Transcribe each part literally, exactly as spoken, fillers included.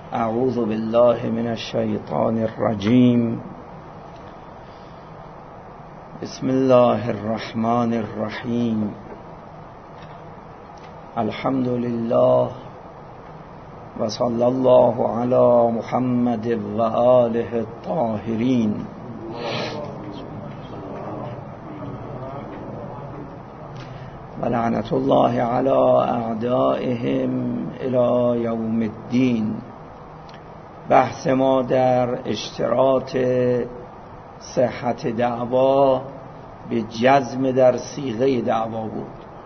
اعوذ بالله من الشیطان الرجیم. بسم الله الرحمن الرحیم. الحمد لله و صلی الله علی محمد و آله الطاهرین. و لعنت الله علی اعدائهم الی یوم الدین. بحث ما در اشتراط صحت دعوا به جزم در صیغه دعوا بود.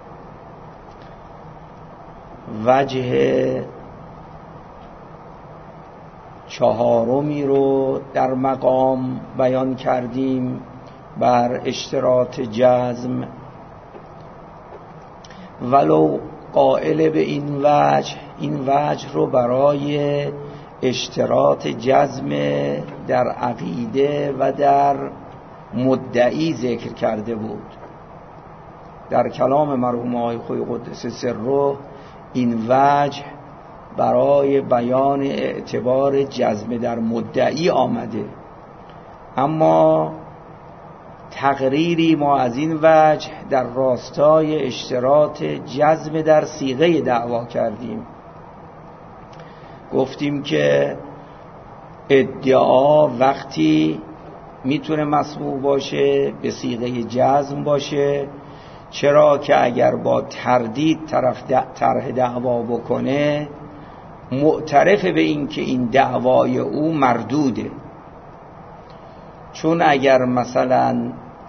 وجه چهارمی رو در مقام بیان کردیم بر اشتراط جزم، ولو قائل به این وجه این وجه رو برای اشتراط جزم در عقیده و در مدعی ذکر کرده بود. در کلام مرحوم آقای خویی قدس سره این وجه برای بیان اعتبار جزم در مدعی آمده، اما تقریری ما از این وجه در راستای اشتراط جزم در صیغه دعوا کردیم. گفتیم که ادعا وقتی میتونه مسموع باشه به صیغه جزم باشه، چرا که اگر با تردید طرف طرح دعوا بکنه معترف به این که این دعوای او مردوده. چون اگر مثلا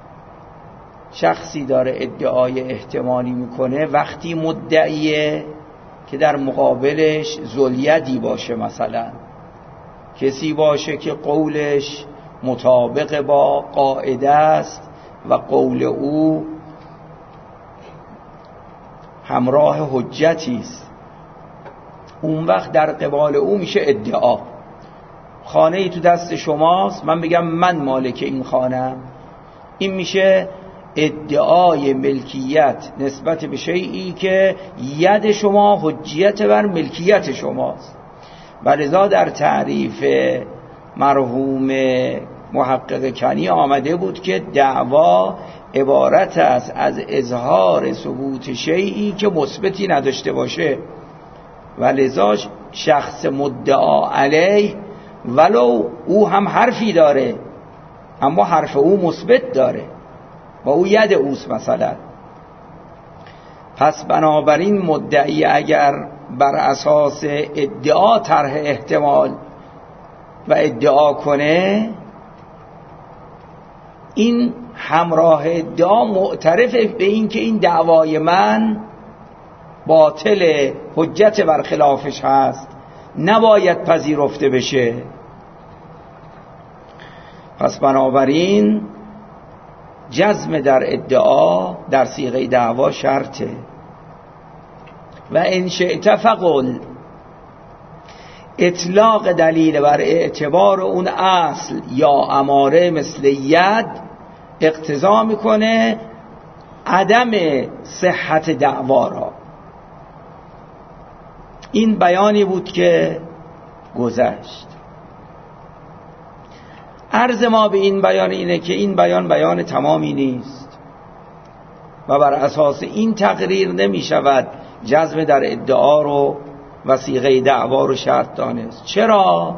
شخصی داره ادعای احتمالی میکنه، وقتی مدعیه که در مقابلش ذوالیدی باشه، مثلا کسی باشه که قولش مطابق با قاعده است و قول او همراه حجتی است، اون وقت در قبال او میشه ادعا. خانه ای تو دست شماست، من بگم من مالک این خانه‌ام، این میشه ادعای ملکیت نسبت به شیئی که ید شما حجیت بر ملکیت شماست. و لذا در تعریف مرحوم محقق کنی آمده بود که دعوا عبارت است از اظهار ثبوت شیئی که مثبتی نداشته باشه، و لذا شخص مدعا علیه ولو او هم حرفی داره اما حرف او مثبت داره و او ید اوست مثلا. پس بنابراین مدعی اگر بر اساس ادعا طرح احتمال و ادعا کنه، این همراه ادعا معترف به این که این دعوای من باطل، حجت بر خلافش هست، نباید پذیرفته بشه. پس بنابراین جزم در ادعا در صیغه دعوا شرطه. و ان شئت فقل، اطلاق دلیل بر اعتبار اون اصل یا اماره مثل ید اقتضا میکنه عدم صحت دعوا را. این بیانی بود که گذشت. عرض ما به این بیان اینه که این بیان بیان تمامی نیست و بر اساس این تقریر نمی شود جزم در ادعا رو و صیغه دعوا رو شرط دانست. چرا؟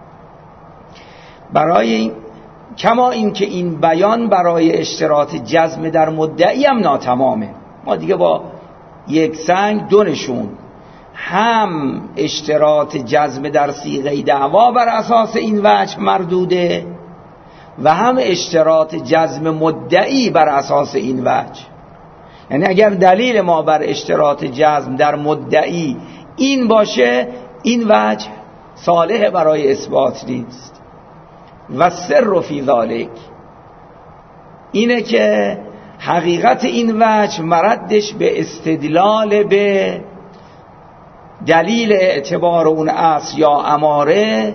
برای این کما این که این بیان برای اشتراط جزم در مدعی هم ناتمامه. ما دیگه با یک سنگ دو نشون، هم اشتراط جزم در صیغه دعوا بر اساس این وجه مردوده و هم اشتراط جزم مدعی بر اساس این وجه. یعنی اگر دلیل ما بر اشتراط جزم در مدعی این باشه، این وجه صالح برای اثبات نیست. و سر فی ذالک اینه که حقیقت این وجه مردش به استدلال به دلیل اعتبار اون اصل یا اماره،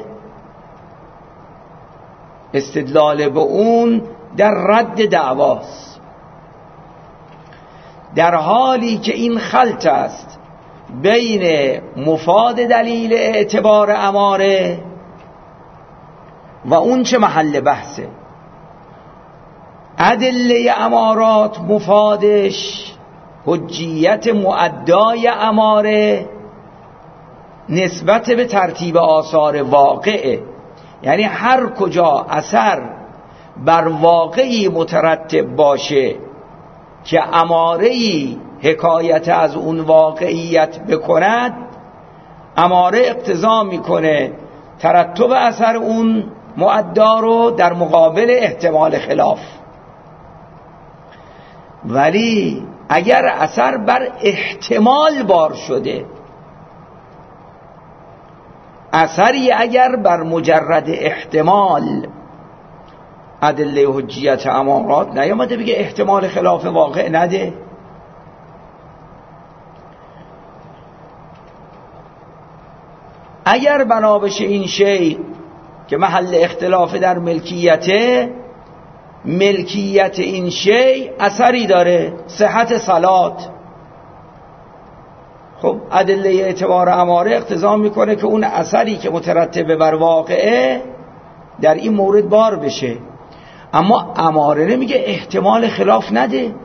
استدلال به اون در رد دعواست، در حالی که این خلط است بین مفاد دلیل اعتبار اماره و اون چه محل بحثه. ادله امارات مفادش حجیت مؤدای اماره نسبت به ترتیب آثار واقعه، یعنی هر کجا اثر بر واقعی مترتب باشه که اماره‌ای حکایت از اون واقعیت بکند، اماره اقتضا میکنه ترتب اثر اون مؤدا رو در مقابل احتمال خلاف. ولی اگر اثر بر احتمال بار شده، اثری اگر بر مجرد احتمال ادله حجیت امارات نیامده بگه احتمال خلاف واقع نده، اگر بنا بشه این شی که محل اختلاف در ملکیته، ملکیت این شی اثری داره، صحت صلات، خب ادله اعتبار اماره اقتضا میکنه که اون اثری که مترتب بر واقعه در این مورد بار بشه. اما اماره نمیگه احتمال خلاف نده.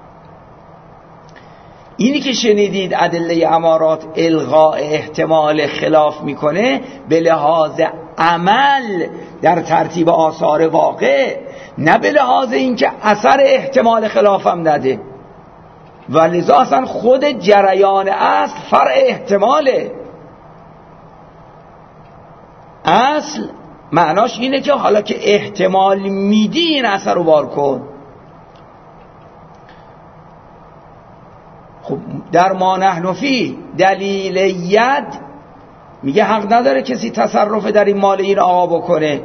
اینی که شنیدید ادله امارات الغاء احتمال خلاف میکنه به لحاظ عمل در ترتیب آثار واقع، نه به لحاظ اینکه اثر احتمال خلاف هم نده. و لذا اصلا خود جریان اصل فرع احتماله. اصل معناش اینه که حالا که احتمال میدی این اثر رو بار کن. خب در ما نحن فی دلیل ید میگه حق نداره کسی تصرف در این مال این آقا بکنه.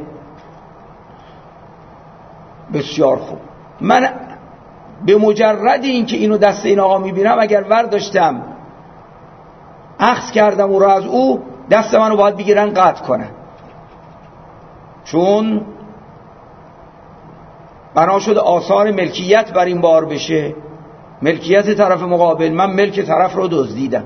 بسیار خوب، من به مجرد این که اینو دست این آقا میبینم اگر ورداشتم اخذ کردم او رو از او، دست منو باید بگیرن قطع کنن، چون بنا شده آثار ملکیت بر این بار بشه، ملکیت طرف مقابل، من ملک طرف رو دزدیدم.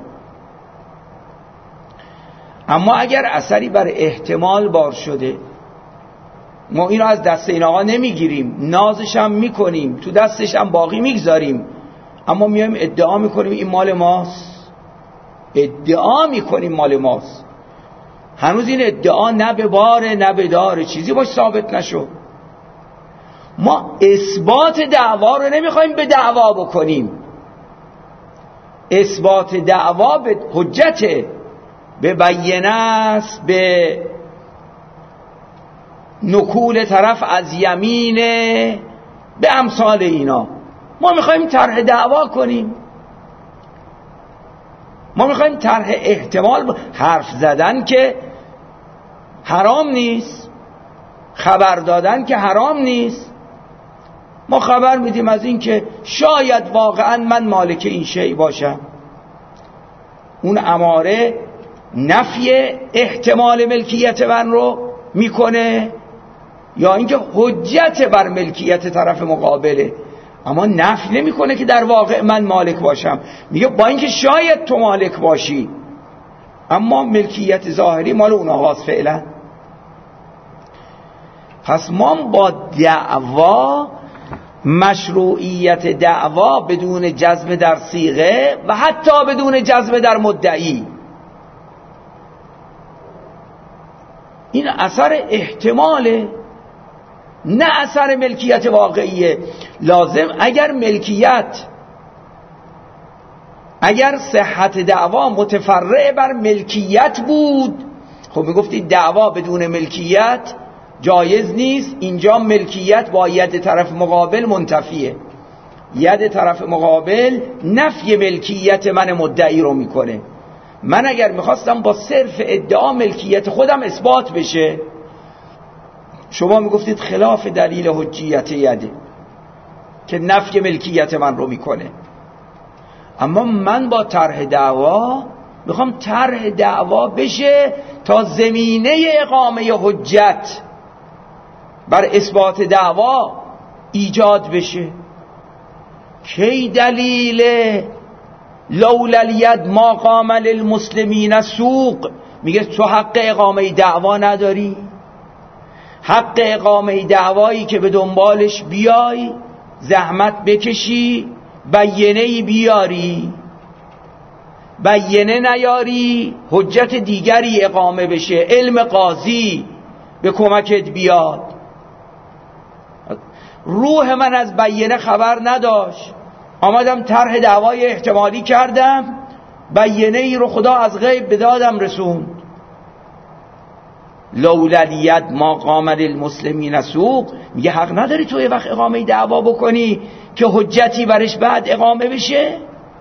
اما اگر اثری بر احتمال بار شده، ما این رو از دست این آقا نمیگیریم، نازش هم میکنیم، تو دستش هم باقی میگذاریم، اما میایم ادعا میکنیم این مال ماست، ادعا میکنیم مال ماست. هنوز این ادعا نه به باره نه به داره، چیزی باش ثابت نشد. ما اثبات دعوا رو نمیخوایم به دعوا بکنیم، اثبات دعوا به حجته، به بیانه است، به نکول طرف از یمینه، به امثال اینا. ما میخوایم طرح دعوا کنیم، ما میخوایم طرح احتمال. حرف زدن که حرام نیست، خبر دادن که حرام نیست. ما خبر میدیم از این که شاید واقعا من مالک این شی باشم. اون اماره نفی احتمال ملکیت من رو میکنه یا اینکه حجت بر ملکیت طرف مقابله، اما نفی نمیکنه که در واقع من مالک باشم. میگه با اینکه شاید تو مالک باشی، اما ملکیت ظاهری مال اونها هست فعلا. پس ما با دعوا، مشروعیت دعوا بدون جزم در صیغه و حتی بدون جزم در مدعی، این اثر احتماله، نه اثر ملکیت واقعیه. لازم اگر ملکیت، اگر صحت دعوا متفرع بر ملکیت بود، خب میگفتی دعوا بدون ملکیت جایز نیست. اینجا ملکیت با ید طرف مقابل منتفیه، ید طرف مقابل نفی ملکیت من مدعی رو میکنه. من اگر میخواستم با صرف ادعا ملکیت خودم اثبات بشه، شما میگفتید خلاف دلیل حجیت یده که نفی ملکیت من رو میکنه. اما من با طرح دعوا میخوام طرح دعوا بشه تا زمینه اقامه حجت بر اثبات دعوا ایجاد بشه. کی دلیل لولا الید ما قام للمسلمین سوق، میگه تو حق اقامه دعوا نداری؟ حق اقامه دعوایی که به دنبالش بیای، زحمت بکشی، بیانه‌ای بیاری، بیانه نیاری حجت دیگری اقامه بشه، علم قاضی به کمکت بیاد. روح من از بیانه خبر نداشت، آمدم طرح دعوای احتمالی کردم، بیانه ای رو خدا از غیب به دادم رسوند. لولا الید ما قام للمسلمین سوق، میگه حق نداری تو یه وقت اقامه دعوا بکنی که حجتی برش بعد اقامه بشه.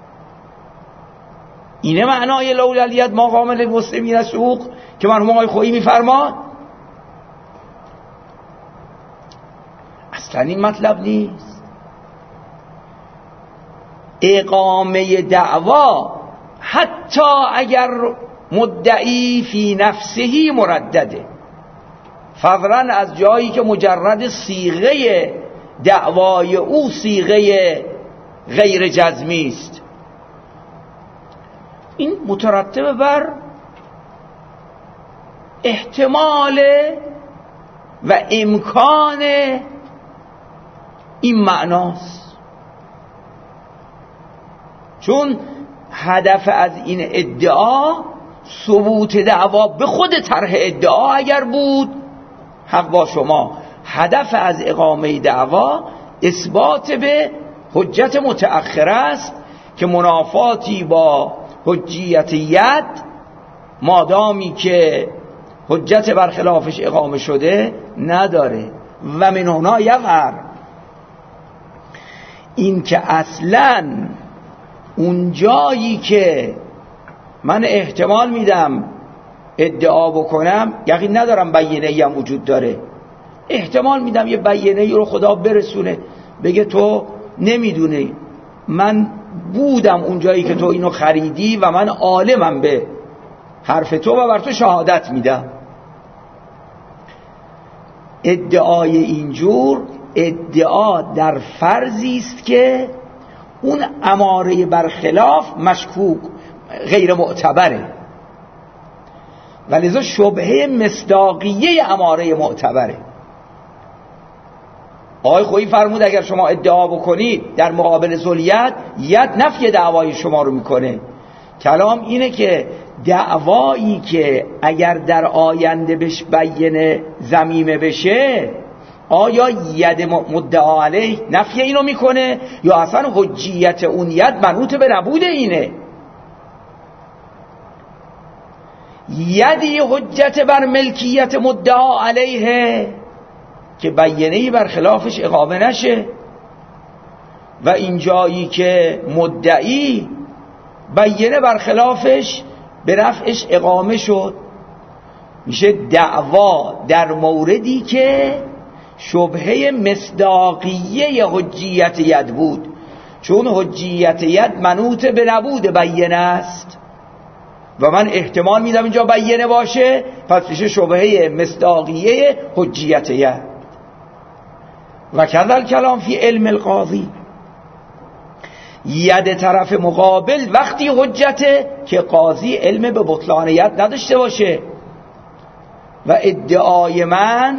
اینه معنای لولا الید ما قام للمسلمین سوق که مرحوم آقای خویی میفرماد. اصلا این مطلب نیست. اقامه دعوا حتی اگر مدعی فی نفسهی مردده، فضلا از جایی که مجرد صیغه دعوای او صیغه غیر جزمی است، این مترتب بر احتمال و امکان این معناست. چون هدف از این ادعا ثبوت دعوا به خود طرح ادعا اگر بود، حق با شما. هدف از اقامه دعوا اثبات به حجت متأخره است که منافاتی با حجیت ید، مادامی که حجت برخلافش اقامه شده نداره. و من هنا یظهر این که اصلاً اون جایی که من احتمال میدم ادعا بکنم، یقین ندارم بیانه‌ای هم وجود داره، احتمال میدم یه بیانه‌ای رو خدا برسونه بگه تو نمیدونی من بودم اون جایی که تو اینو خریدی و من عالمم به حرف تو و بر تو شهادت میدم. ادعای اینجور ادعا در فرضی است که اون اماره برخلاف مشکوک غیر معتبره، ولذا شبهه مصداقیه اماره معتبره. آقای خویی فرمود اگر شما ادعا بکنید در مقابل ذوالید، ید نفی دعوای شما رو میکنه. کلام اینه که دعوایی که اگر در آینده بهش بیانه ضمیمه بشه، آیا ید مدعا علیه نفی اینو میکنه یا اصلا حجیت اون ید منوط به نبود اینه؟ یدی حجت بر ملکیت مدعا علیه که بیانه‌ای بر خلافش اقامه نشه، و این جایی که مدعی بیانه بر خلافش به رفعش اقامه شد، میشه دعوا در موردی که شبهه مصداقیه حجیت ید بود، چون حجیت ید منوط به نبود بیانه است و من احتمال میدم اینجا بیانه باشه، پس میشه شبهه مصداقیه حجیت ید. و کذل کلام فی علم القاضی، ید طرف مقابل وقتی حجته که قاضی علم به بطلان ید نداشته باشه. و ادعای من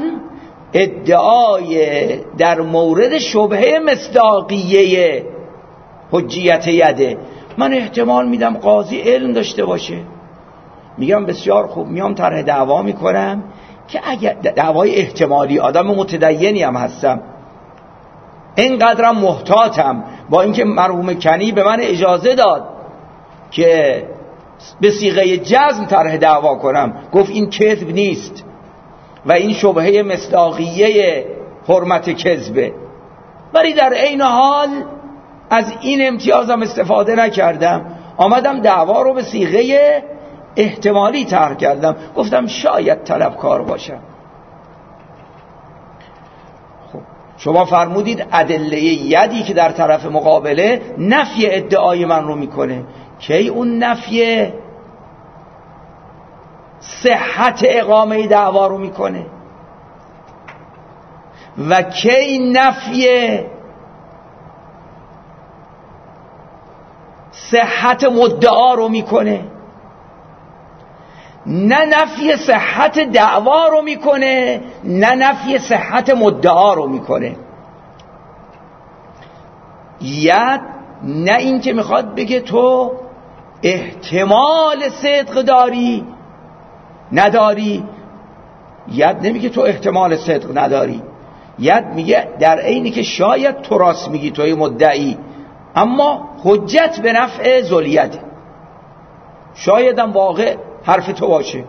ادعای در مورد شبهه مصداقیه حجیت یده، من احتمال میدم قاضی علم داشته باشه. میگم بسیار خوب، میام طرح دعوا میکنم که اگر دعوای احتمالی، آدم متدینی هم هستم، اینقدرم محتاطم، با اینکه مرحوم کنی به من اجازه داد که به صیغه جزم طرح دعوا کنم، گفت این کذب نیست و این شبهه مصداقیه حرمت کذبه، ولی در عین حال از این امتیازم استفاده نکردم، آمدم دعوا رو به صیغه احتمالی طرح کردم، گفتم شاید طلبکار باشم. خب شما فرمودید ادله یدی که در طرف مقابله نفی ادعای من رو میکنه، کی اون نفی صحت اقامه دعوا رو میکنه و کی نفی صحت مدعا رو میکنه، نه نفی صحت دعوا رو میکنه، نه نفی صحت مدعا رو میکنه. ید نه این که میخواد بگه تو احتمال صدق داری نداری، ید نمیگه تو احتمال صدق نداری، ید میگه در عینی که شاید تو راست میگی توی مدعی، اما حجت به نفع ذلیته، شاید هم واقع حرف تو باشه.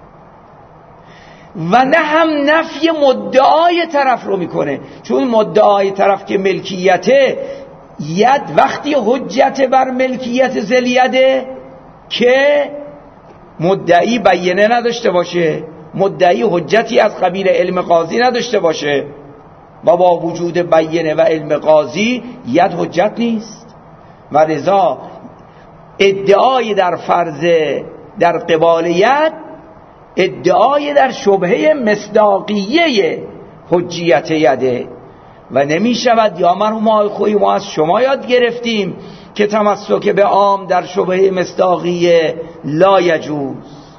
و نه هم نفی مدعای طرف رو میکنه، چون مدعای طرف که ملکیته، ید وقتی حجت بر ملکیت ذلیته که مدعی بیانه نداشته باشه، مدعی حجتی از قبیل علم قاضی نداشته باشه، و با وجود بیانه و علم قاضی ید حجت نیست. و لذا ادعای در فرض در قبال ید ادعای در شبهه مصداقیه حجیت یده، و نمی شود. یا مرحوم آقای خویی ما از شما یاد گرفتیم که تمسک به عام در شبهه مصداقیه لا یجوز.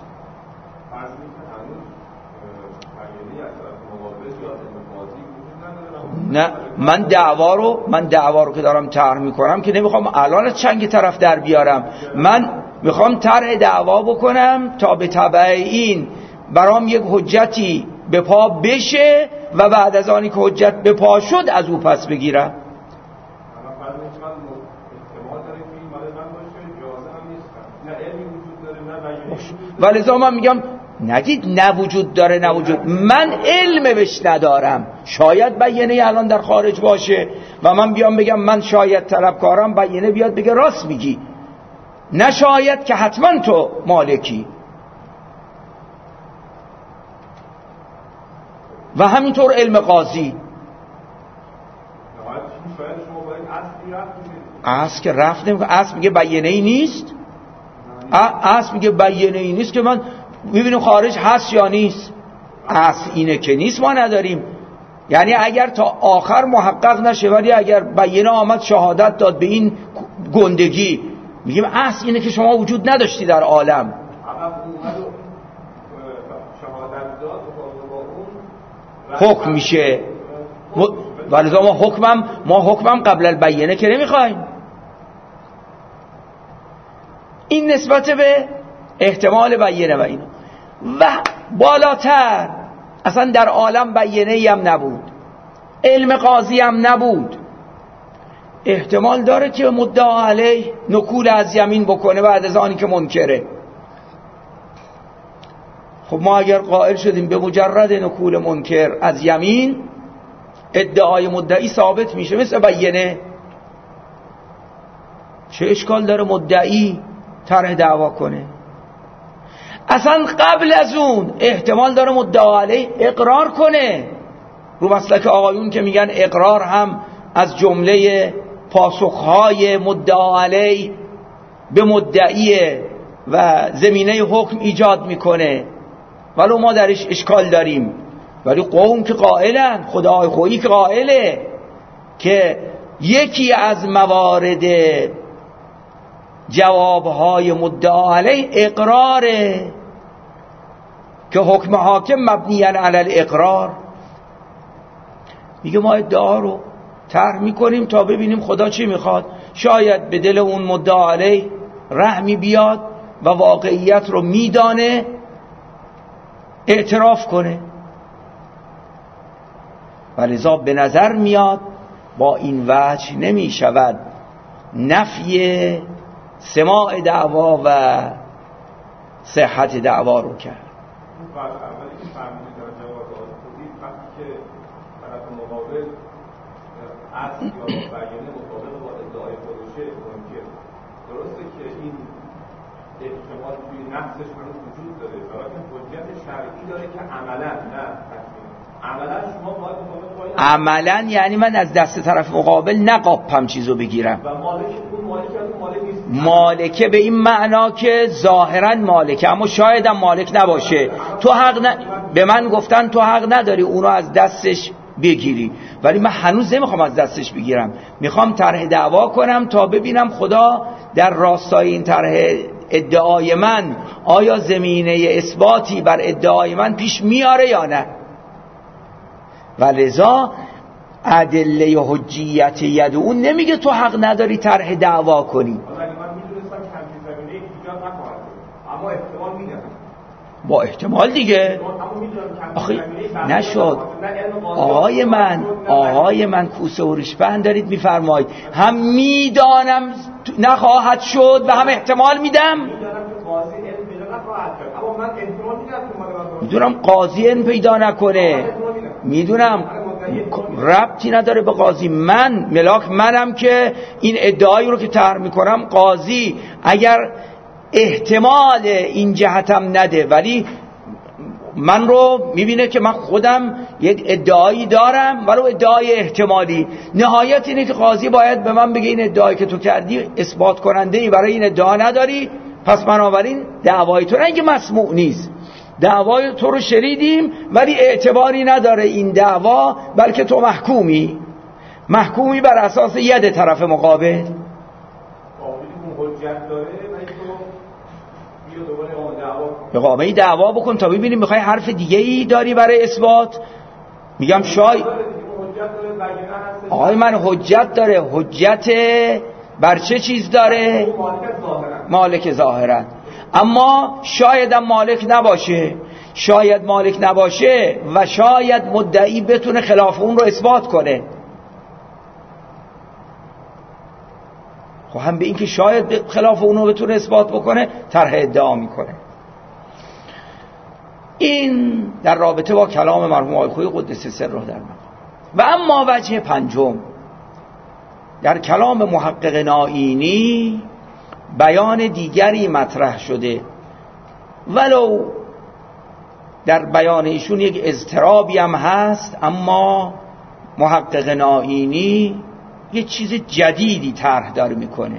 نه من دعوا رو من دعوا رو که دارم طرح میکنم که نمیخوام الان از چنگ طرف در بیارم، من میخوام طرح دعوا بکنم تا به تبع این برام یک حجتی به پا بشه و بعد از آنی که حجت به پا شد از او پس بگیرم. ولذا من میگم نگید نه وجود داره نه وجود، من علم بهش ندارم، شاید بیانه الان در خارج باشه و من بیام بگم من شاید طلبکارم، بیانه بیاد بگه راست میگی، نه شاید که حتما تو مالکی. و همینطور علم قاضی اصل که رفت نمیکنه، اصل میگه بیانه ای نیست، اصل میگه بیانه ای نیست که من ببینیم خارج هست یا نیست، اصل اینه که نیست ما نداریم. یعنی اگر تا آخر محقق نشه ولی اگر بیانه آمد شهادت داد به این گندگی، میگیم اصل اینه که شما وجود نداشتی در عالم. حکم میشه ولذا ما حکمم ما حکمم قبل البینه که نمیخوایم. این نسبت به احتمال بیانه و اینا. و بالاتر اصلا در عالم بیانه‌ای هم نبود، علم قاضی هم نبود، احتمال داره که مدعا علیه نکول از یمین بکنه بعد از آنی که منکره. خب ما اگر قائل شدیم به مجرد نکول منکر از یمین ادعای مدعی ثابت میشه مثل بیانه، چه اشکال داره مدعی طرح دعوا کنه؟ اصلا قبل از اون احتمال داره مدعا علیه اقرار کنه، رو مسلک آقایون که میگن اقرار هم از جمله پاسخهای مدعا علیه به مدعیه و زمینه حکم ایجاد میکنه، ولو ما درش اشکال داریم. ولی قوم که قائلن، خدای خویی که قائله که یکی از موارد جوابهای مدعا علیه اقراره که حکم حاکم مبنی علی الاقرار. میگه ما ادعا رو طرح میکنیم تا ببینیم خدا چی میخواد، شاید به دل اون مدعا علیه رحمی بیاد و واقعیت رو میدانه اعتراف کنه. ولذا به نظر میاد با این وجه نمی شود نفی سماع دعوا و صحت دعوا رو کرد. اولی که فهمیدید در جواب آسفودی وقتی که طرف مقابل اصل یا بیانه مطابق با ادعای خودشه منکر، درسته که این احتمال توی نفسش هنوز وجود داره، ولی حجت شرعی داره که عملا نه عملا شما باید مطابق با عملا یعنی من از دست طرف مقابل نقاپم چیزو بگیرم و مالک اون مالک از اون مالک نیست، مالکه به این معنا که ظاهرا مالکه اما شاید هم مالک نباشه. تو حق ن... به من گفتن تو حق نداری اونو از دستش بگیری، ولی من هنوز نمیخوام از دستش بگیرم، میخوام طرح دعوا کنم تا ببینم خدا در راستای این طرح ادعای من آیا زمینه اثباتی بر ادعای من پیش میاره یا نه. و لذا ادله حجیت ید اون نمیگه تو حق نداری طرح دعوا کنی. با احتمال دیگه آخه نشد. آقای من آقای من کوسه و ریشپند دارید میفرمایید هم میدانم نخواهد شد و هم احتمال میدم. میدونم قاضی این پیدا نکنه، میدونم ربطی نداره به قاضی. من ملاک منم که این ادعایی رو که طرح میکنم قاضی اگر احتمال این جهتم نده ولی من رو میبینه که من خودم یک ادعایی دارم ولو ادعای احتمالی، نهایت اینه که قاضی باید به من بگه این ادعایی که تو کردی اثبات کننده ای برای این ادعا نداری، پس بنابراین دعوای تو نه اینکه مسموع نیست، دعوای تو رو شنیدیم ولی اعتباری نداره این دعوا، بلکه تو محکومی محکومی بر اساس ید طرف مقابل. اقامه دعوا بکن تا ببینیم میخوای حرف دیگه ای داری برای اثبات. میگم شاید آقای من حجت داره. حجت بر چه چیز داره؟ مالک ظاهرا. اما شاید هم مالک نباشه، شاید مالک نباشه و شاید مدعی بتونه خلاف اون رو اثبات کنه. خب هم به این که شاید خلاف اون رو بتونه اثبات بکنه طرح ادعا میکنه. این در رابطه با کلام مرحوم آقای خویی قدس سره در مقام. و اما وجه پنجم، در کلام محقق نائینی بیان دیگری مطرح شده، ولو در بیان ایشون یک اضطرابی هم هست، اما محقق نائینی یه چیز جدیدی طرح داره میکنه.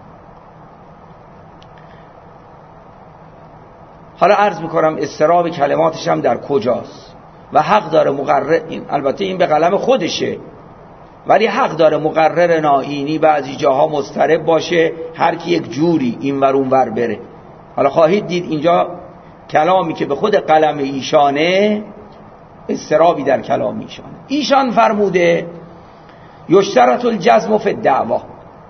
حالا عرض میکنم اضطراب کلماتش هم در کجاست و حق داره مقرر، این البته این به قلم خودشه ولی حق داره مقرر نائینی بعضی جاها مضطرب باشه، هر کی یک جوری این ور اون ور بره. حالا خواهید دید اینجا کلامی که به خود قلم ایشانه اضطرابی در کلام ایشانه. ایشان فرموده یشترط الجزم فی الدعوا،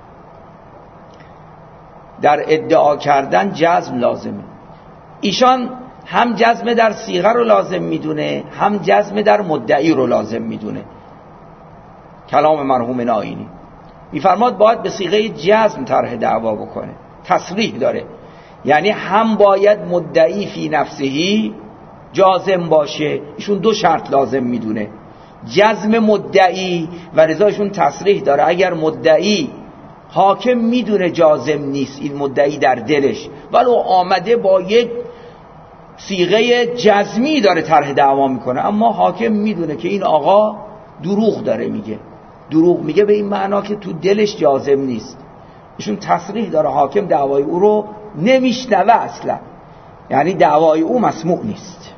در ادعا کردن جزم لازمه. ایشان هم جزم در صیغه رو لازم میدونه هم جزم در مدعی رو لازم میدونه. کلام مرحوم نائینی میفرماد باید به صیغه جزم طرح دعوا بکنه، تصریح داره، یعنی هم باید مدعی فی نفسهی جازم باشه، ایشون دو شرط لازم میدونه، جزم مدعی و رضایشون تصریح داره اگر مدعی حاکم میدونه جازم نیست این مدعی در دلش ولو آمده با یک صیغه جزمی داره طرح دعوا میکنه، اما حاکم میدونه که این آقا دروغ داره میگه، دروغ میگه به این معنا که تو دلش جازم نیست، ایشون تصریح داره حاکم دعوای او رو نمیشنوه اصلا، یعنی دعوای او مسموع نیست.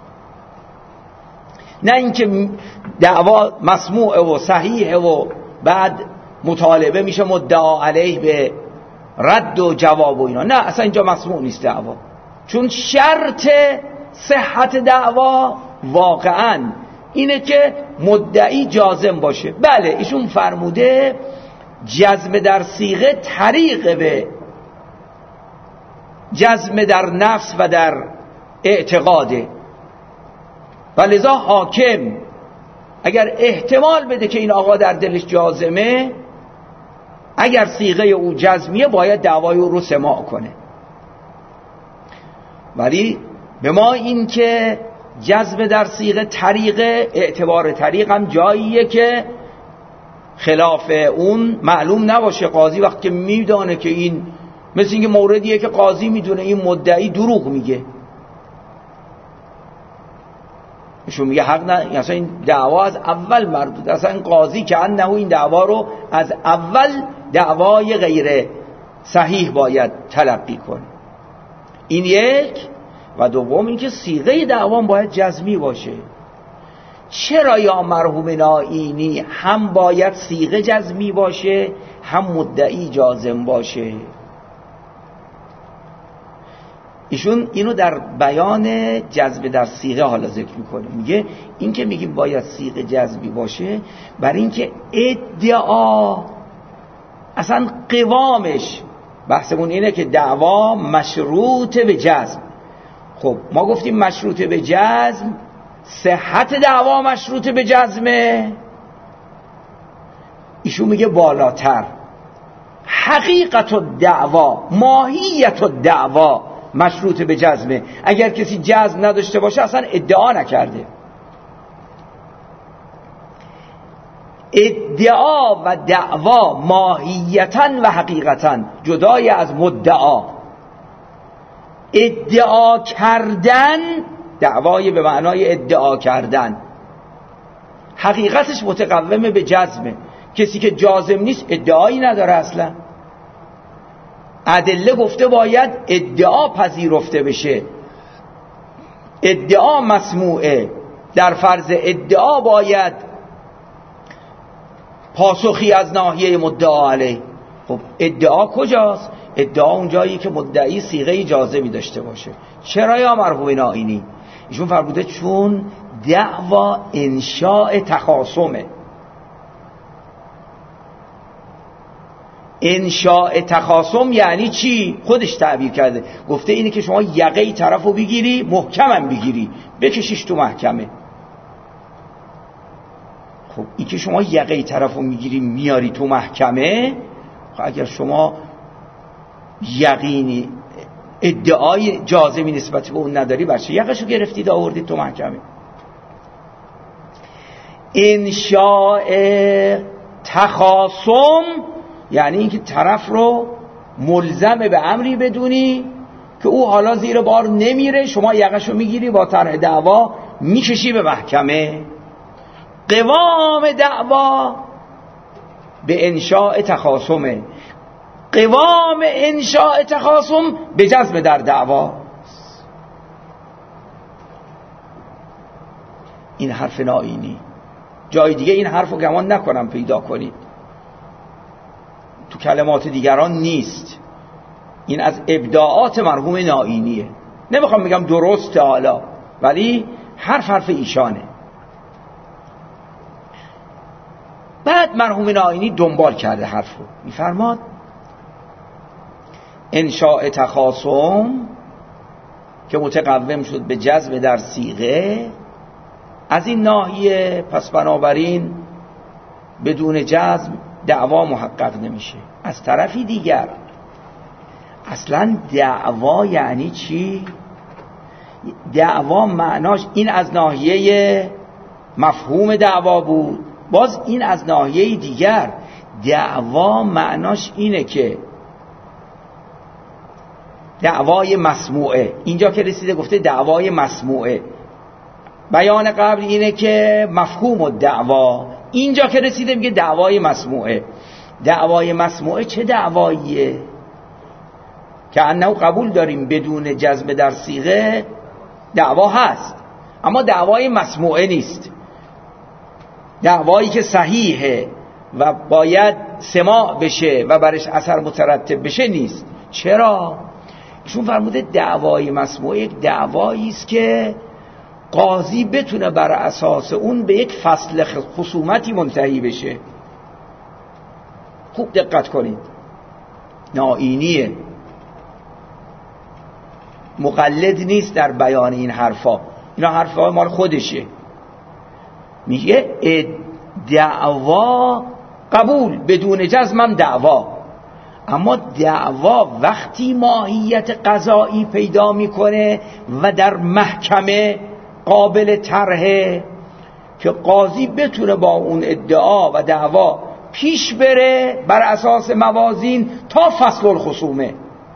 نه اینکه دعوا مسموع و صحیحه و بعد مطالبه میشه مدعا علیه به رد و جواب و اینا، نه اصلا اینجا مسموع نیست دعوا، چون شرط صحت دعوا واقعاً اینه که مدعی جازم باشه. بله ایشون فرموده جزم در صیغه طریق به جزم در نفس و در اعتقاده و لذا حاکم اگر احتمال بده که این آقا در دلش جازمه، اگر صیغه او جزمیه باید دعوای او رو سماع کنه. ولی به ما این که جزم در صیغه طریق، اعتبار طریق هم جاییه که خلاف اون معلوم نباشه. قاضی وقتی که میدانه که این مثل اینکه موردیه که قاضی میدونه این مدعی دروغ میگه، ایشون میگه حق نه، اصلا این دعوا از اول مردود، اصلا این قاضی که انه این دعوا رو از اول دعوای غیر صحیح باید تلقی کنه. این یک. و دوم اینکه صیغه دعوام باید جزمی باشه. چرا یا مرحوم نائینی هم باید صیغه جزمی باشه هم مدعی جازم باشه؟ ایشون اینو در بیان جذب در صیغه حالا ذکر میکنه، میگه این که میگیم باید صیغه جذبی باشه برای اینکه ادعا اصلا قوامش، بحثمون اینه که دعوا مشروط به جزم. خب ما گفتیم مشروط به جزم، صحت دعوا مشروط به جزمه، ایشون میگه بالاتر حقیقت الدعوا، ماهیت الدعوا مشروط به جزمه. اگر کسی جزم نداشته باشه اصلا ادعا نکرده. ادعا و دعوا ماهیتاً و حقیقتاً جدای از مدعا. ادعا کردن، دعوای به معنای ادعا کردن، حقیقتش متقوم به جزمه. کسی که جازم نیست ادعایی نداره اصلا. ادله گفته باید ادعا پذیرفته بشه، ادعا مسموعه، در فرض ادعا باید پاسخی از ناحیه مدعا علیه. خب ادعا کجاست؟ ادعا اونجایی که مدعی صیغه جازمی داشته باشه. چرا یا مرحوم نائینی؟ ایشون فرموده چون دعوا انشاء تخاصمه. انشاء تخاصم یعنی چی؟ خودش تعبیر کرده، گفته اینه که شما یقه طرف رو بگیری، محکمم بگیری، بکشیش تو محکمه. خب این که شما یقه طرف رو میگیری میاری تو محکمه، خب اگر شما یقینی ادعای جازمی نسبت به اون نداری، برچه یقشو گرفتید آوردید تو محکمه؟ انشاء تخاصم یعنی اینکه طرف رو ملزم به امری بدونی که او حالا زیر بار نمیره، شما یقشو میگیری با طرح دعوا میکشی به محکمه. قوام دعوا به انشاء تخاصمه، قوام انشاء تخاصم به جزم در دعوا. این حرف نائینی، جای دیگه این حرف رو گمان نکنم پیدا کنید، تو کلمات دیگران نیست. این از ابداعات مرحوم نائینیه. نمیخوام بگم درسته حالا، ولی حرف حرف ایشانه. بعد مرحوم نائینی دنبال کرده حرف رو، میفرماد انشاء تخاصم که متقوم شد به جذب در صیغه، از این ناحیه پس بنابراین بدون جذب دعوا محقق نمیشه. از طرفی دیگر اصلا دعوا یعنی چی؟ دعوا معناش این از ناحیه مفهوم دعوا بود. باز این از ناحیه دیگر دعوا معناش اینه که دعوای مسموعه. اینجا که رسیده گفته دعوای مسموعه. بیان قبل اینه که مفهوم الدعوا، اینجا که رسیده میگه دعوای مسموعه. دعوای مسموعه چه دعواییه؟ که انه قبول داریم بدون جذب در صیغه دعوا هست، اما دعوای مسموعه نیست. دعوایی که صحیحه و باید سماع بشه و برش اثر مترتب بشه نیست. چرا؟ ایشون فرموده دعوای مسموعه یک دعوایی است که قاضی بتونه بر اساس اون به یک فصل خصومتی منتهی بشه. خوب دقت کنید، نائینیه، مقلد نیست در بیان این حرفا. اینا حرفا مال خودشه. میگه دعوا قبول بدون جزمم دعوا، اما دعوا وقتی ماهیت قضایی پیدا میکنه و در محکمه قابل طرحه که قاضی بتونه با اون ادعا و دعوا پیش بره بر اساس موازین تا فصل الخصومه.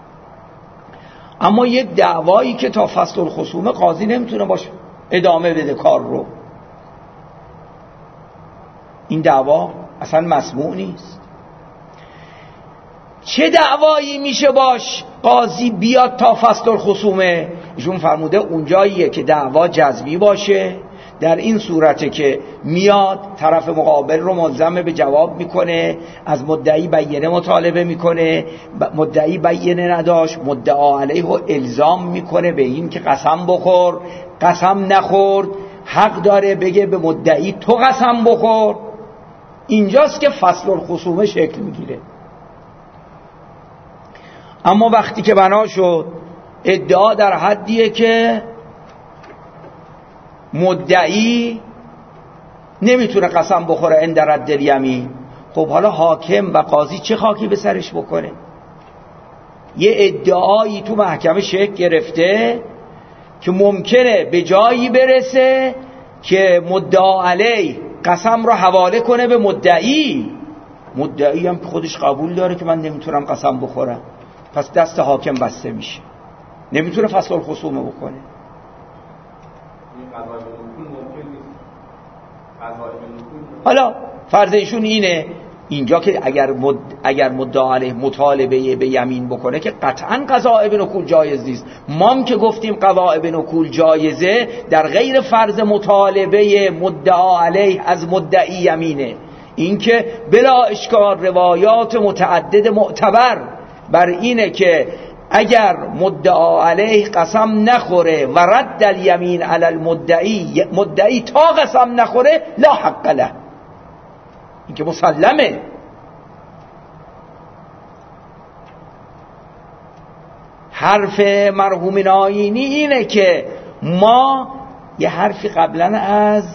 اما یک دعوایی که تا فصل الخصومه قاضی نمیتونه باش ادامه بده کار رو، این دعوا اصلا مسموع نیست. چه دعوایی میشه باش قاضی بیاد تا فصل الخصومه؟ ایشون فرموده اونجاییه که دعوا جزمی باشه، در این صورته که میاد طرف مقابل رو ملزم به جواب میکنه، از مدعی بینه مطالبه میکنه، مدعی بینه نداشت، مدعا علیه رو الزام میکنه به این که قسم بخور، قسم نخورد، حق داره بگه به مدعی تو قسم بخور. اینجاست که فصل الخصومه شکل میگیره. اما وقتی که بنا شد ادعا در حدیه که مدعی نمیتونه قسم بخوره عند رد الیمین، خب حالا حاکم و قاضی چه خاکی به سرش بکنه؟ یه ادعایی تو محکمه شکل گرفته که ممکنه به جایی برسه که مدعا علیه قسم رو حواله کنه به مدعی، مدعی هم خودش قبول داره که من نمیتونم قسم بخورم، پس دست حاکم بسته میشه، نمیتونه فصل الخصومه بکنه. حالا فرض ایشون اینه اینجا که اگر مد... اگر مدعا علیه مطالبه به یمین بکنه که قطعا قضاء بنکول جایز نیست. ما هم که گفتیم قضاء بنکول جایزه در غیر فرض مطالبه مدعا علیه از مدعی یمینه. این که بلا اشکال روایات متعدد معتبر بر اینه که اگر مدعا علیه قسم نخوره و رد الیمین علی المدعی، مدعی تا قسم نخوره لا حق له، این که مسلمه. حرف مرحوم ناینی اینه که ما یه حرفی قبلا از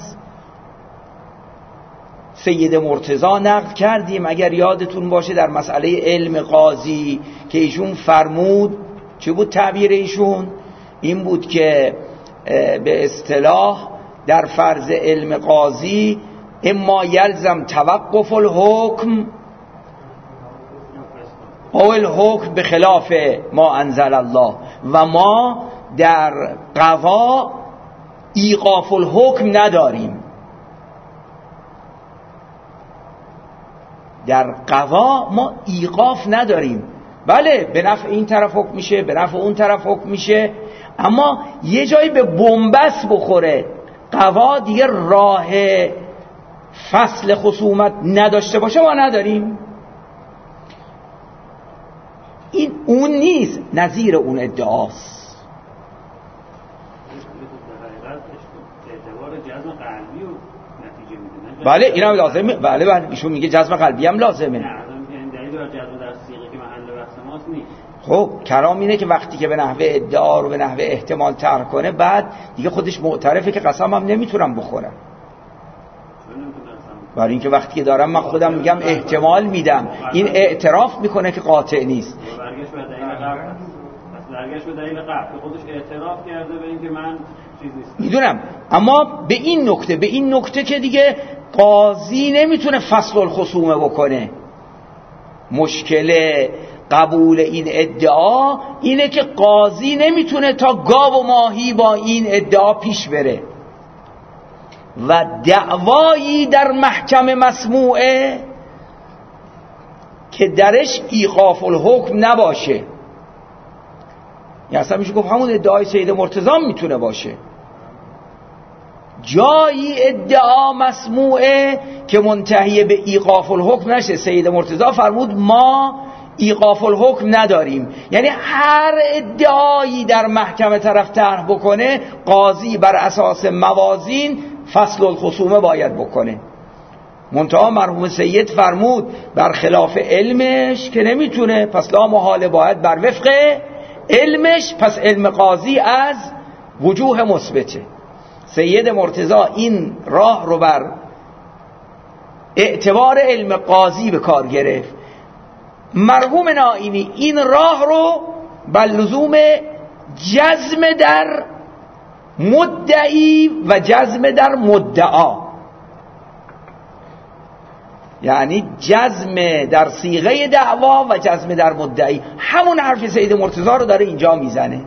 سید مرتضی نقل کردیم اگر یادتون باشه در مسئله علم قاضی که ایشون فرمود، چه بود تعبیر ایشون؟ این بود که به اصطلاح در فرض علم قاضی اما یلزم توقف الحکم او الحکم به خلاف ما انزل الله، و ما در قضا ایقاف الحکم نداریم. در قضا ما ایقاف نداریم، بله به نفع این طرف حکم میشه، به نفع اون طرف حکم میشه، اما یه جایی به بنبست بخوره قضا دیگه راه فصل خصومت نداشته باشه ما نداریم. این اون نیست، نظیر اون ادعاست. بله این هم لازمه، بله بله ایشون میگه جزم قلبی هم لازمه. خب کلام اینه که وقتی که به نحوه ادعا رو به نحوه احتمال طرح کنه بعد دیگه خودش معترفه که قسم هم نمیتونم بخورم، برای اینکه وقتی که دارم من خودم میگم احتمال میدم، این اعتراف میکنه که قاطع نیست. برگشت به دلیل قبل، برگشت به دلیل قبل خودش اعتراف کرده به اینکه من چیز نیست. میدونم، اما به این نکته به این نکته که دیگه قاضی نمیتونه فصل الخصومه بکنه. مشکل قبول این ادعا اینه که قاضی نمیتونه تا گاو و ماهی با این ادعا پیش بره و دعوایی در محکمه مسموعه که درش ایقاف الحکم نباشه. یا اصلا میشه گفت همون ادعای سید مرتضی میتونه باشه. جایی ادعا مسموعه که منتهی به ایقاف الحکم نشه. سید مرتضی فرمود ما ایقاف الحکم نداریم، یعنی هر ادعایی در محکمه طرف طرح بکنه قاضی بر اساس موازین فصل الخصومه باید بکنه. منتها مرحوم سید فرمود برخلاف علمش که نمیتونه، پس لا محاله باید بر وفق علمش، پس علم قاضی از وجوه مثبته. سید مرتضی این راه رو بر اعتبار علم قاضی به کار گرفت. مرحوم نائینی این راه رو بر لزوم جزم در مدعی و جزم در مدعا، یعنی جزم در صیغه دعوا و جزم در مدعی، همون حرف سید مرتضی رو داره اینجا میزنه.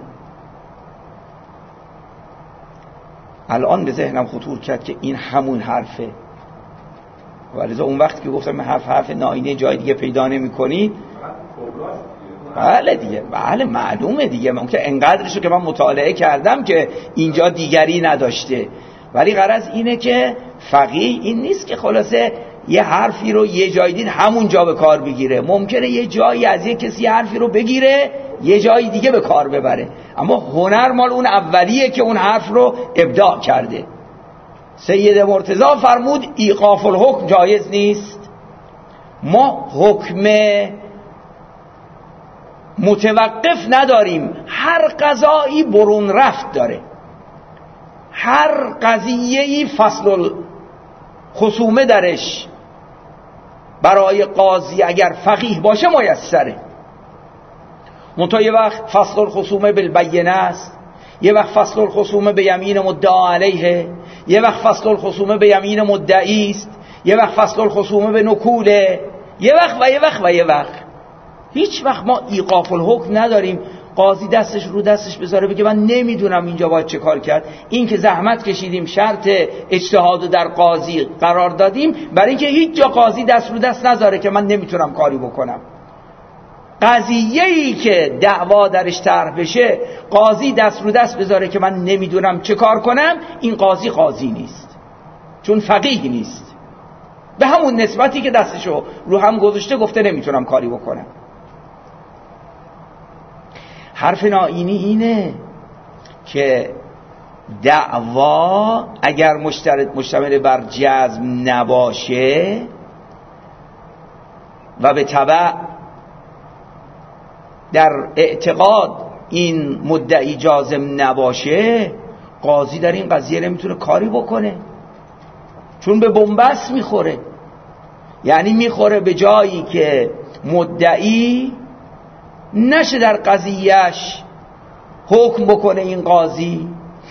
الان به ذهنم خطور کرد که این همون حرفه، ولی اون وقت که گفتم حرف حرف نائینی جای دیگه پیدا نمی‌کنید، بله دیگه، بله معلومه دیگه، ممکن انقدرشو که من مطالعه کردم که اینجا دیگری نداشته. ولی غرض اینه که فقیه این نیست که خلاصه یه حرفی رو یه جای دین همون جا به کار بگیره. ممکنه یه جایی از یه کسی حرفی رو بگیره یه جای دیگه به کار ببره، اما هنر مال اون اولیه که اون حرف رو ابداع کرده. سید مرتضی فرمود ایقاف الحکم جایز نیست. ما حکم متوقف نداریم، هر قضایی برون رفت داره، هر قضیه‌ای فصل خصومه درش برای قاضی اگر فقیه باشه میسره. منتها یه وقت فصل الخصومه بالبینه است، یه وقت فصل الخصومه به یمین مدعا علیه، یه وقت فصل الخصومه به یمین مدعی است، یه وقت فصل الخصومه به نکوله، یه وقت و یه وقت و یه وقت. هیچ وقت ما ایقاف الحکم نداریم قاضی دستش رو دستش بذاره بگه من نمیدونم اینجا باید چه کار کرد. این که زحمت کشیدیم شرط اجتهاد در قاضی قرار دادیم برای اینکه هیچ جا قاضی دست رو دست نذاره که من نمیتونم کاری بکنم. قضیه‌ای که دعوا درش طرح بشه قاضی دست رو دست بذاره که من نمیدونم چه کار کنم، این قاضی قاضی نیست، چون فقیه نیست. به همون نسبتی که دستشو رو هم گذاشته گفته نمیتونم کاری بکنم. حرف نائینی اینه که دعوا اگر مشتمل بر جزم نباشه و به تبع در اعتقاد این مدعی جازم نباشه، قاضی در این قضیه نمیتونه کاری بکنه، چون به بنبست میخوره. یعنی میخوره به جایی که مدعی نشه در قضیهش حکم بکنه این قاضی،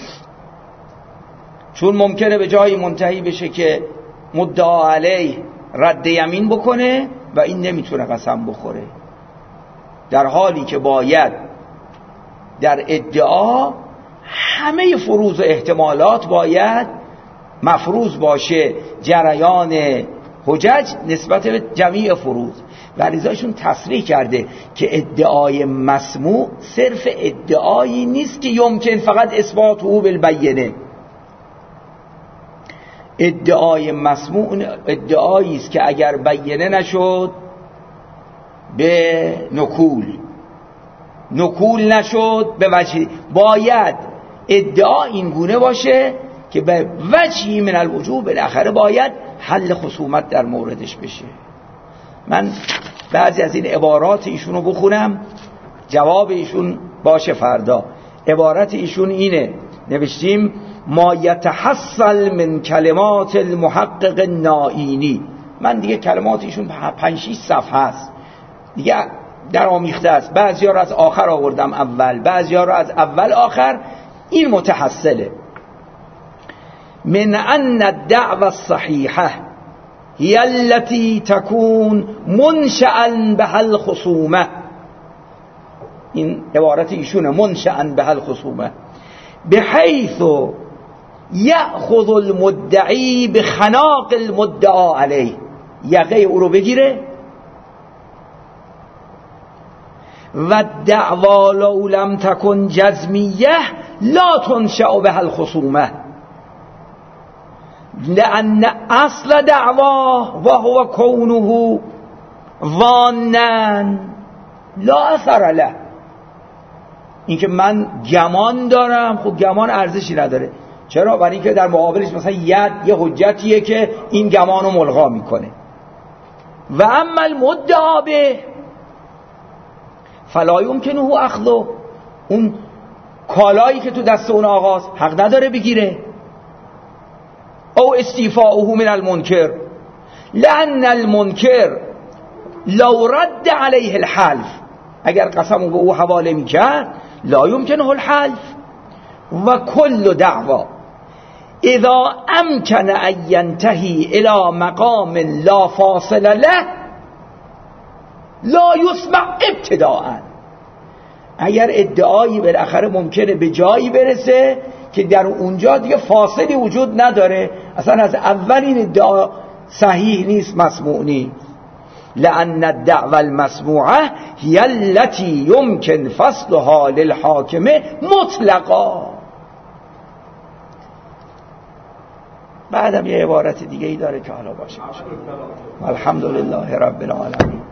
چون ممکنه به جایی منتهی بشه که مدعا علیه رد یمین بکنه و این نمیتونه قسم بخوره، در حالی که باید در ادعا همه فروض و احتمالات باید مفروض باشه، جریان حجج نسبت به جمیع فروض. و لذاشون تصریح کرده که ادعای مسموع صرف ادعایی نیست که یمکن فقط اثبات او بالبینه. ادعای مسموع ادعایی است که اگر بیانه نشد به نکول، نکول نشد به وجه، باید ادعا این گونه باشه که به وجهی من الوجوه بالاخره باید حل خصومت در موردش بشه. من بعضی از این عبارات ایشون رو بخونم، جواب ایشون باشه فردا. عبارت ایشون اینه، نوشتیم ما یتحصل من کلمات المحقق النائینی. من دیگه کلمات ایشون پنج شش صفحه است دیگه در آمیخته است، بعضی ها رو از آخر آوردم اول، بعضی ها رو از اول آخر. این متحصله من ان الدعوة الصحيحة هي التي تكون منشأ بها الخصومة. این عبارت ایشونه، منشأ بها الخصومة بحيث يأخذ المدعي بخناق المدعى عليه. یقه او رو بگیره و دعوا لو لم تكن جزمیه لا تنشأ بها الخصومة لأن اصل دعواه وهو كونه ظانا لا اثر له. این که من گمان دارم، خب گمان ارزشی نداره. چرا؟ برای اینکه در مقابلش مثلا ید یه حجتیه که این گمان رو ملغا میکنه. و اما المدعا به فلا یمکنه اخذه، اون کالایی که تو دست اون آقاست حق نداره بگیره. او استیفاؤه من المنکر لأن المنکر لو رد علیه الحلف، اگر قسمو به او حواله میکرد لا یمکنه الحلف. و کل دعوا اذا امکن ان ینتهی الى مقام لا فاصل له لا یسمع ابتداء. اگر ادعایی بالاخره ممکنه به جایی برسه که در اونجا دیگه فاصلی وجود نداره، اصلا از اول این ادعا صحیح نیست، مسموع نیست. لأن الدعوة المسموعة هي التي يمكن فصلها للحاكم مطلقا. بعدم یه عبارت دیگه ای داره که حالا باشه باشه الحمدلله رب العالمین.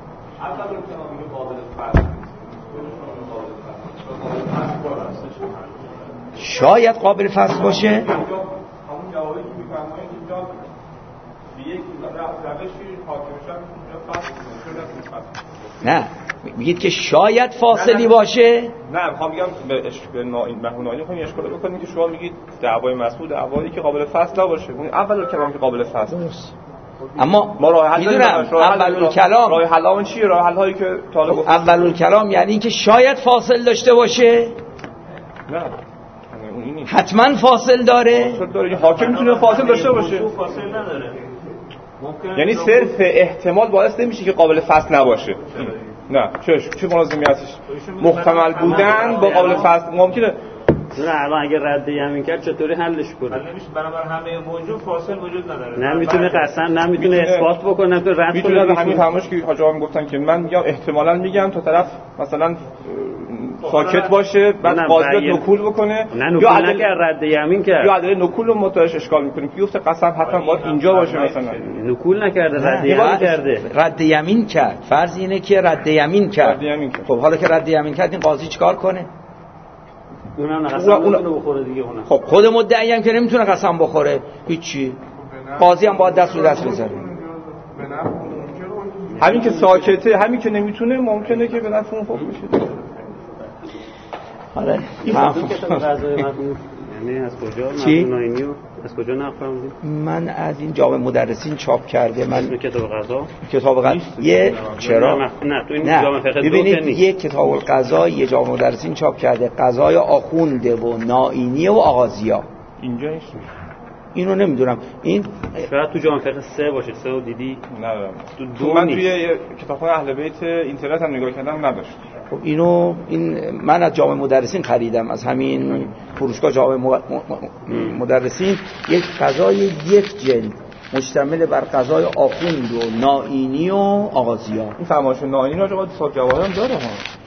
شاید قابل فصل باشه. همون جوابی که می‌فرمایید اینجا به یک روشی حاکمش هم نه میگید که شاید فاصلی باشه. نه میخوام بگم به مهونایی خودم اشکال بکنید که شما میگید دعوای مسعود دعوایی که قابل فصل نباشه. اون اول کلام که قابل فصل است. اما ما راه حل میدونم اول کلام راه حل اون چیه؟ راه حل هایی که طالب گفت اول کلام یعنی اینکه شاید فاصل داشته باشه. نه اون نیست. حتما فاصل داره. فاصل داره. حاکم میتونه فاصل داشته باشه. فاصل نداره. یعنی صرف احتمال باعث نمیشه که قابل فصل نباشه. نه چه چه ملازمی هستش؟ محتمل بودن با قابل فصل ممکنه. نه الان اگه رد یمین کرد چطوری حلش کنه؟ حل نمیشه. بنابراین همه موجود فاصل وجود نداره. نه میتونه قسم نه میتونه اثبات بکنه نه رد میتونه به همین فرمایش که حاج آقا میگفتن که من میگم احتمالاً میگم تو طرف مثلا ساکت باشه بعد قاضی نکول بکنه یا عدل رد یمین کرد یا عدل نکول رو متوجه اشکال میکنیم که گفته قسم حتما باید اینجا باشه مثلا نکول نکرده رد یمین کرده رد یمین کرد. فرض اینه که رد یمین کرد. رد یمین کرد. خب حالا که رد یمین کرد این قاضی چیکار کنه؟ اونم قسم نمیتونه بخوره دیگه. اونم خب خود مدعی هم که نمیتونه قسم بخوره هیچی. قاضی هم باید دست رو دست بذاره. همین که ساکته همین که نمیتونه ممکنه که به نفع اون حکم بشه. حالا این کتاب قضای مفهوم یعنی از کجا مفهومینیو از کجا نفهمیدید؟ من از این جامعه مدرسین چاپ کرده. من کتاب قضا کتاب قضا یه چرا نه تو این جامعه فقه دو ببینید نیست. یک کتاب القضا یه جامعه مدرسین چاپ کرده قضای آخونده و نائینی و آغازیا. اینجا نیست. اینو نمیدونم. این شاید تو جامعه فقه سه باشه. سه رو دیدی؟ ندارم. تو دو من توی کتابخانه اهل بیت اینترنت هم نگاه کردم نداشت. خب اینو این من از جامعه مدرسین خریدم از همین فروشگاه جامعه مدرسین یک قضای یک جلد مشتمل بر قضای آخوند و نائینی و آغازیا. این فرمایش نائینی رو آقا صاحب جواهر هم داره ها.